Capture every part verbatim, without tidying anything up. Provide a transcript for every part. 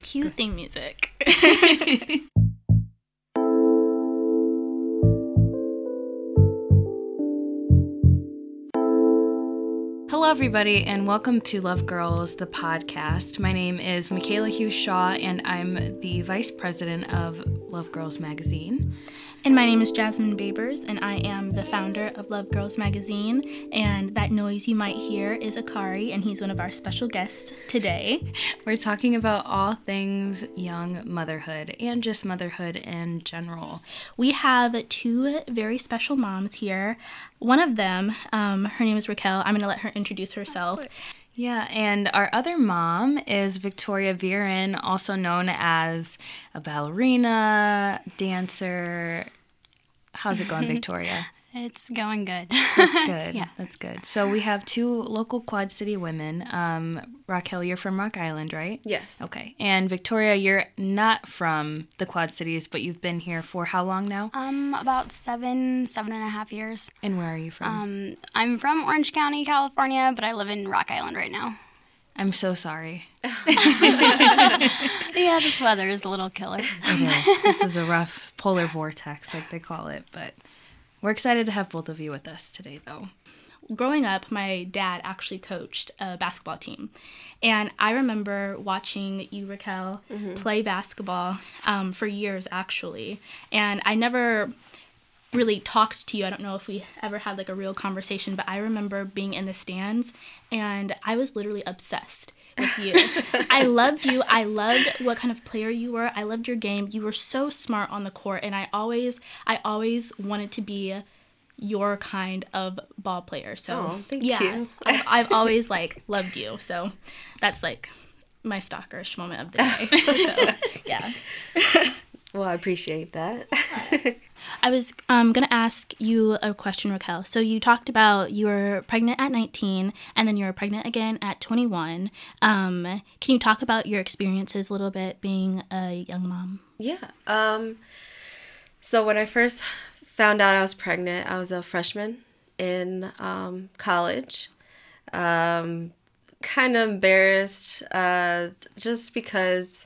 Cue theme music. Hello, everybody, and welcome to Love Girls, the podcast. My name is Michaela Hughes Shaw, and I'm the vice president of Love Girls magazine. And my name is Jasmine Babers, and I am the founder of Love Girls magazine. And that noise you might hear is Akari, and he's one of our special guests today. We're talking about all things young motherhood and just motherhood in general. We have two very special moms here. One of them, um, her name is Raquel. I'm going to let her introduce herself. Yeah, and our other mom is Victoria Viren, also known as a ballerina, dancer. How's it going, Victoria? It's going good. That's good. Yeah. That's good. So we have two local Quad City women. Um, Raquel, you're from Rock Island, right? Yes. Okay. And Victoria, you're not from the Quad Cities, but you've been here for how long now? Um, about seven, seven and a half years. And where are you from? Um, I'm from Orange County, California, but I live in Rock Island right now. I'm so sorry. Yeah, this weather is a little killer. It is. This is a rough polar vortex, like they call it, but we're excited to have both of you with us today, though. Growing up, my dad actually coached a basketball team. And I remember watching you, Raquel, mm-hmm. play basketball um, for years, actually. And I never really talked to you. I don't know if we ever had like a real conversation, but I remember being in the stands, and I was literally obsessed with you. I loved you. I loved what kind of player you were. I loved your game. You were so smart on the court, and I always, I always wanted to be your kind of ball player. So oh, thank yeah, you. I've, I've always like loved you. So that's like my stalkerish moment of the day. So yeah. Well, I appreciate that. I was um, going to ask you a question, Raquel. So you talked about you were pregnant at nineteen, and then you were pregnant again at twenty-one. Um, can you talk about your experiences a little bit being a young mom? Yeah. Um, so when I first found out I was pregnant, I was a freshman in um, college. Um, kind of embarrassed uh, just because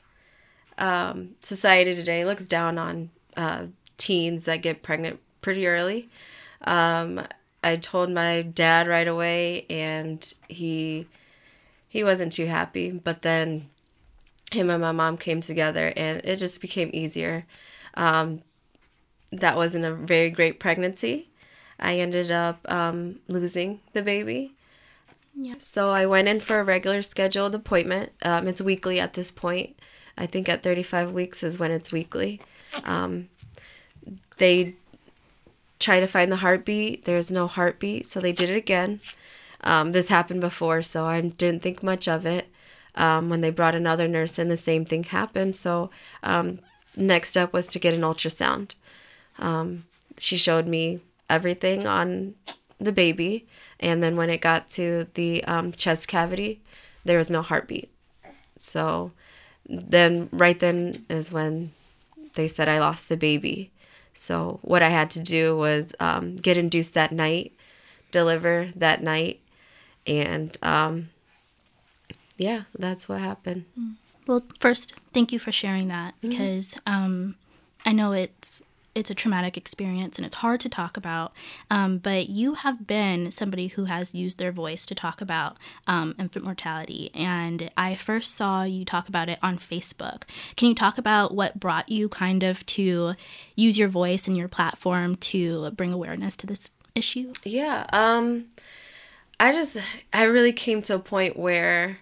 um, society today looks down on uh, teens that get pregnant pretty early. Um, I told my dad right away, and he he wasn't too happy. But then him and my mom came together, and it just became easier. Um, that wasn't a very great pregnancy. I ended up um, losing the baby. Yeah. So I went in for a regular scheduled appointment. Um, it's weekly at this point. I think at thirty-five weeks is when it's weekly. Um, they try to find the heartbeat. There's no heartbeat, so they did it again. Um, this happened before, so I didn't think much of it. Um, when they brought another nurse in, the same thing happened. So um, next step was to get an ultrasound. Um, she showed me everything on the baby, and then when it got to the um, chest cavity, there was no heartbeat. So then right then is when they said I lost the baby. So what I had to do was um, get induced that night, deliver that night, and um, yeah, that's what happened. Well, first, thank you for sharing that, because mm-hmm. um, I know it's it's a traumatic experience and it's hard to talk about, um, but you have been somebody who has used their voice to talk about um, infant mortality, and I first saw you talk about it on Facebook. Can you talk about what brought you kind of to use your voice and your platform to bring awareness to this issue? Yeah, um, I just, I really came to a point where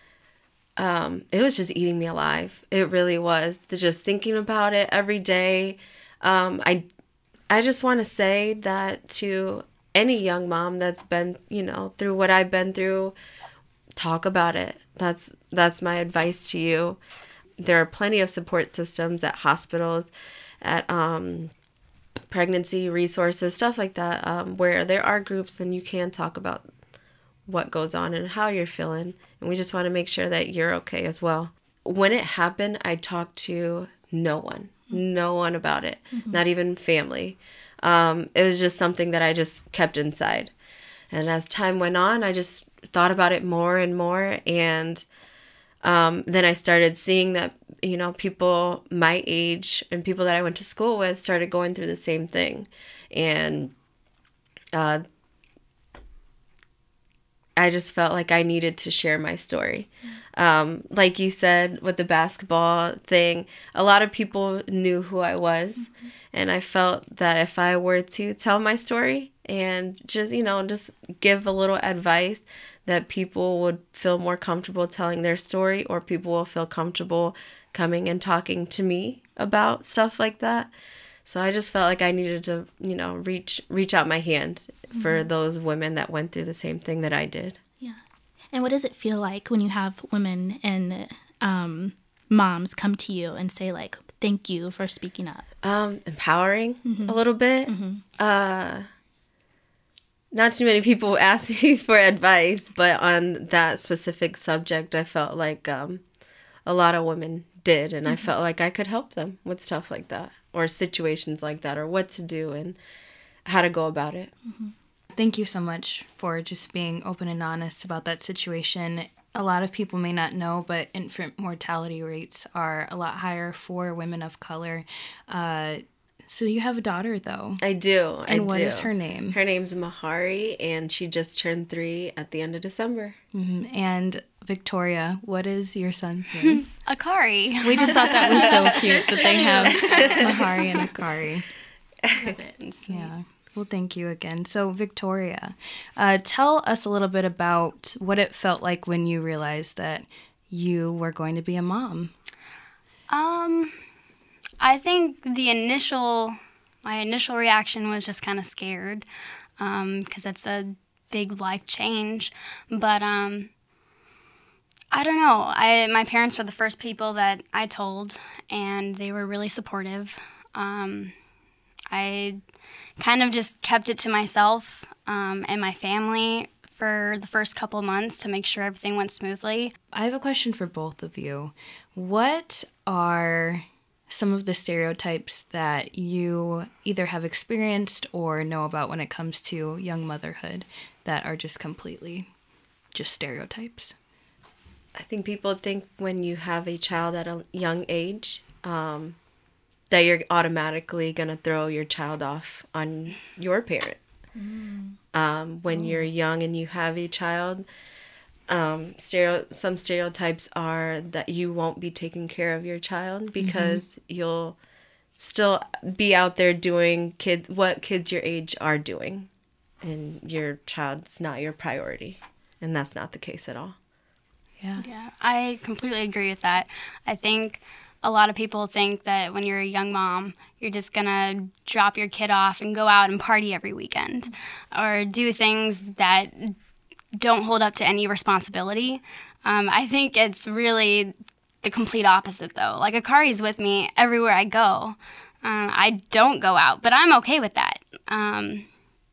um, it was just eating me alive. It really was. Just thinking about it every day. Um, I, I just want to say that to any young mom that's been, you know, through what I've been through, talk about it. That's, that's my advice to you. There are plenty of support systems at hospitals, at, um, pregnancy resources, stuff like that, um, where there are groups and you can talk about what goes on and how you're feeling. And we just want to make sure that you're okay as well. When it happened, I talked to no one. No one about it, mm-hmm. not even family. Um, it was just something that I just kept inside. And as time went on, I just thought about it more and more. And Um, then I started seeing that, you know, people my age and people that I went to school with started going through the same thing. And uh, I just felt like I needed to share my story. Um, like you said, with the basketball thing, a lot of people knew who I was. Mm-hmm. And I felt that if I were to tell my story and just, you know, just give a little advice, that people would feel more comfortable telling their story, or people will feel comfortable coming and talking to me about stuff like that. So I just felt like I needed to, you know, reach reach out my hand for mm-hmm. those women that went through the same thing that I did. Yeah. And what does it feel like when you have women and um, moms come to you and say, like, thank you for speaking up? Um, empowering mm-hmm. a little bit. Mm-hmm. Uh, not too many people ask me for advice, but on that specific subject, I felt like um, a lot of women did, and mm-hmm. I felt like I could help them with stuff like that, or situations like that, or what to do and how to go about it. Mm-hmm. Thank you so much for just being open and honest about that situation. A lot of people may not know, but infant mortality rates are a lot higher for women of color. Uh, so you have a daughter, though. I do. And I what do. is her name? Her name's Mahari, and she just turned three at the end of December. Mm-hmm. And Victoria, what is your son's name? Akari. We just thought that was so cute that they have Mahari and Akari. Love it. Yeah. Well, thank you again. So, Victoria, uh, tell us a little bit about what it felt like when you realized that you were going to be a mom. Um, I think the initial, my initial reaction was just kind of scared, um, because that's a big life change. But um, I don't know. I my parents were the first people that I told, and they were really supportive. Um, I kind of just kept it to myself um, and my family for the first couple of months to make sure everything went smoothly. I have a question for both of you. What are some of the stereotypes that you either have experienced or know about when it comes to young motherhood that are just completely just stereotypes? I think people think when you have a child at a young age, um, that you're automatically going to throw your child off on your parent. Mm. Um, when oh. you're young and you have a child, um, stereo- some stereotypes are that you won't be taking care of your child because mm-hmm. you'll still be out there doing kid what kids your age are doing, and your child's not your priority. And that's not the case at all. Yeah. Yeah, I completely agree with that. I think a lot of people think that when you're a young mom, you're just going to drop your kid off and go out and party every weekend or do things that don't hold up to any responsibility. Um, I think it's really the complete opposite, though. Like, Akari's with me everywhere I go. Um, I don't go out, but I'm okay with that. Um,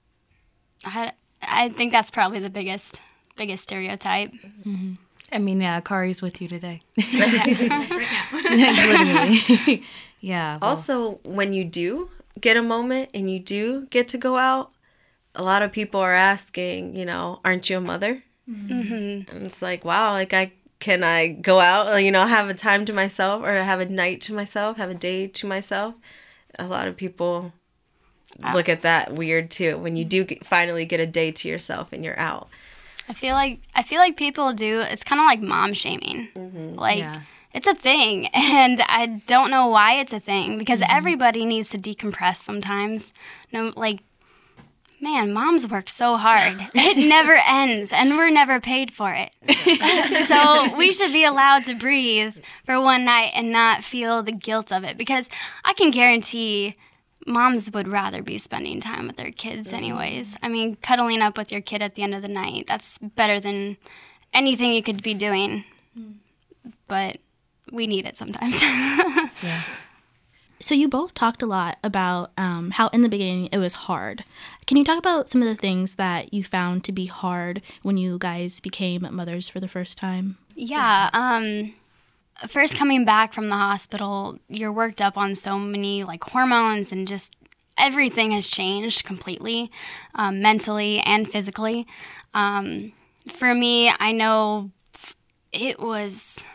I, I think that's probably the biggest, biggest stereotype. Mm-hmm. I mean, yeah, Akari's with you today. Yeah. Right now. Literally. Yeah. Well. Also, when you do get a moment and you do get to go out, a lot of people are asking, you know, aren't you a mother? Mm-hmm. And it's like, wow, like, I can I go out, you know, have a time to myself, or have a night to myself, have a day to myself? A lot of people wow. look at that weird, too, when you do get, finally get a day to yourself and you're out. I feel like I feel like people do. It's kind of like mom shaming. Mm-hmm. Like yeah. it's a thing, and I don't know why it's a thing because mm-hmm. everybody needs to decompress sometimes. No, like, man, moms work so hard. It never ends, and we're never paid for it. So we should be allowed to breathe for one night and not feel the guilt of it, because I can guarantee moms would rather be spending time with their kids anyways. I mean, cuddling up with your kid at the end of the night, that's better than anything you could be doing. But we need it sometimes. Yeah. So you both talked a lot about um, how in the beginning it was hard. Can you talk about some of the things that you found to be hard when you guys became mothers for the first time? Yeah. Um, first coming back from the hospital, you're worked up on so many like hormones, and just everything has changed completely, um, mentally and physically. Um, for me, I know it was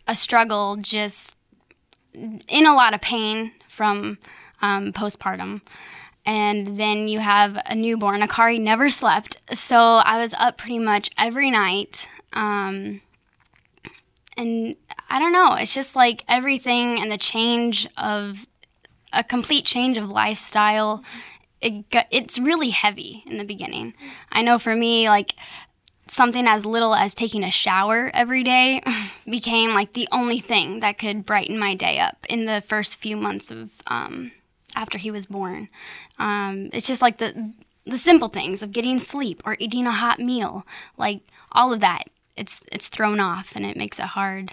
a struggle, just in a lot of pain from um, postpartum. And then you have a newborn. Akari never slept, so I was up pretty much every night. Um, and I don't know, it's just like everything and the change of, a complete change of lifestyle. It got, it's really heavy in the beginning. I know for me, like, something as little as taking a shower every day became like the only thing that could brighten my day up in the first few months of um, after he was born. Um, it's just like the the simple things of getting sleep or eating a hot meal, like all of that. It's it's thrown off and it makes it hard.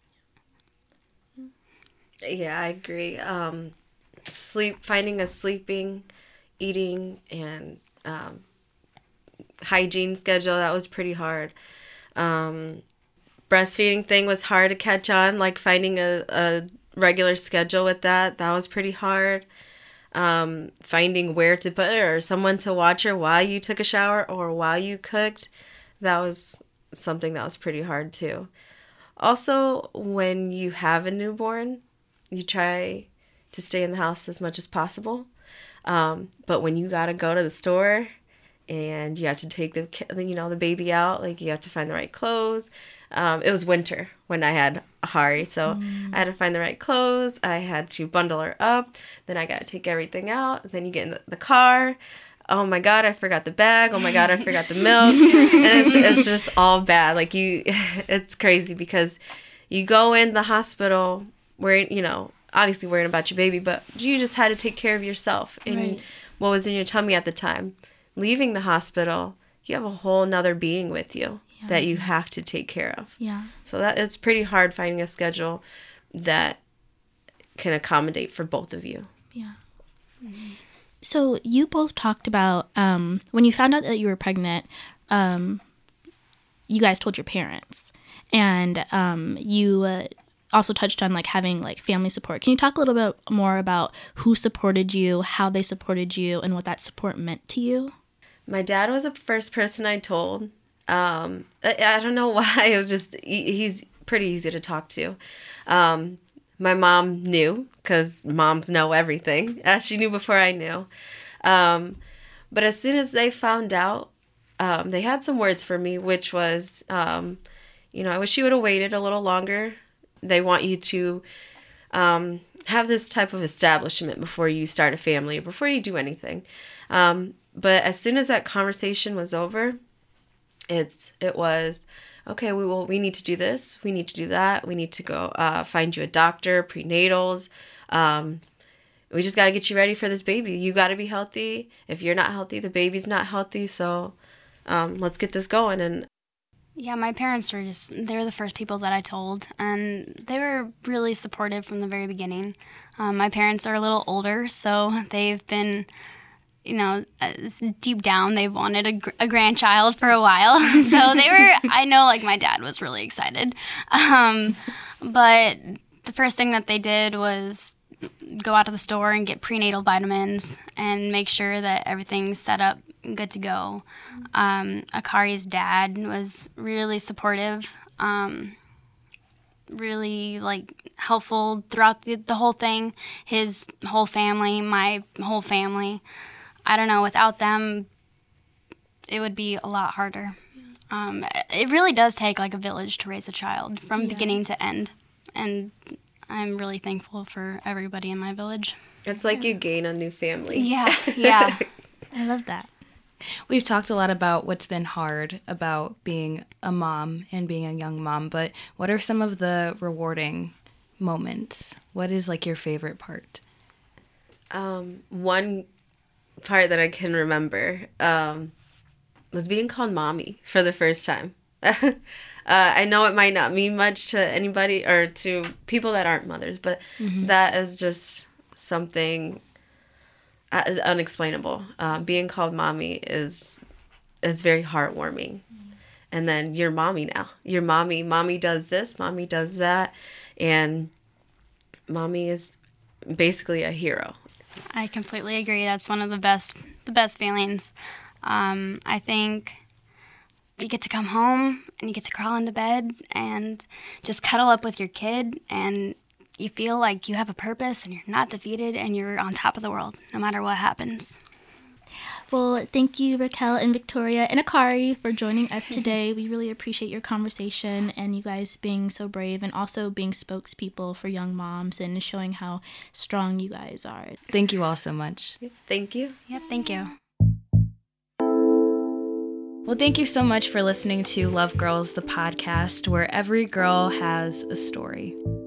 Yeah, I agree. Um, sleep, finding a sleeping, eating, and um, hygiene schedule, that was pretty hard. Um, breastfeeding thing was hard to catch on, like finding a, a regular schedule with that, that was pretty hard. Um, finding where to put her or someone to watch her while you took a shower or while you cooked, that was something that was pretty hard too. Also, when you have a newborn, you try to stay in the house as much as possible. Um, but when you gotta go to the store and you have to take the you know the baby out, like you have to find the right clothes. Um, it was winter when I had Hari, so mm. I had to find the right clothes. I had to bundle her up. Then I got to take everything out. Then you get in the, the car. Oh my God, I forgot the bag. Oh my God, I forgot the milk. And it's, it's just all bad. Like you, it's crazy because you go in the hospital worrying, you know, obviously worrying about your baby, but you just had to take care of yourself and right. what was in your tummy at the time. Leaving the hospital, you have a whole nother being with you. Yeah. That you have to take care of. Yeah. So that it's pretty hard finding a schedule that can accommodate for both of you. Yeah. Mm-hmm. So you both talked about um, when you found out that you were pregnant, um, you guys told your parents, and um, you uh, also touched on like having like family support. Can you talk a little bit more about who supported you, how they supported you, and what that support meant to you? My dad was the first person I told. Um, I, I don't know why. It was just, he, he's pretty easy to talk to. Um, my mom knew, because moms know everything. Uh, she knew before I knew. Um, but as soon as they found out, um, they had some words for me, which was, um, you know, I wish you would have waited a little longer. They want you to um, have this type of establishment before you start a family, or before you do anything. Um, but as soon as that conversation was over, It's it was, okay, we will we need to do this, we need to do that, we need to go uh, find you a doctor, prenatals. Um, we just got to get you ready for this baby. You got to be healthy. If you're not healthy, the baby's not healthy. So um, let's get this going. And yeah, my parents were just, they were the first people that I told, and they were really supportive from the very beginning. Um, my parents are a little older, so they've been, you know, deep down, they've wanted a, gr- a grandchild for a while. So they were, I know, like, my dad was really excited. Um, but the first thing that they did was go out to the store and get prenatal vitamins and make sure that everything's set up and good to go. Um, Akari's dad was really supportive, um, really, like, helpful throughout the, the whole thing. His whole family, my whole family. I don't know, without them, it would be a lot harder. Um, it really does take like a village to raise a child from yeah. beginning to end. And I'm really thankful for everybody in my village. It's like you gain a new family. Yeah, yeah. I love that. We've talked a lot about what's been hard about being a mom and being a young mom, but what are some of the rewarding moments? What is like your favorite part? Um, one part that I can remember um, was being called mommy for the first time. uh, I know it might not mean much to anybody or to people that aren't mothers, but mm-hmm. that is just something uh, unexplainable. Uh, being called mommy is is very heartwarming. Mm-hmm. And then you're mommy now. You're mommy. Mommy does this. Mommy does that. And mommy is basically a hero. I completely agree. That's one of the best, the best feelings. Um, I think you get to come home and you get to crawl into bed and just cuddle up with your kid, and you feel like you have a purpose and you're not defeated and you're on top of the world no matter what happens. Well, thank you, Raquel and Victoria and Akari, for joining us today. We really appreciate your conversation and you guys being so brave and also being spokespeople for young moms and showing how strong you guys are. Thank you all so much. Thank you. Yep, thank you. Well, thank you so much for listening to Love Girls, the podcast, where every girl has a story.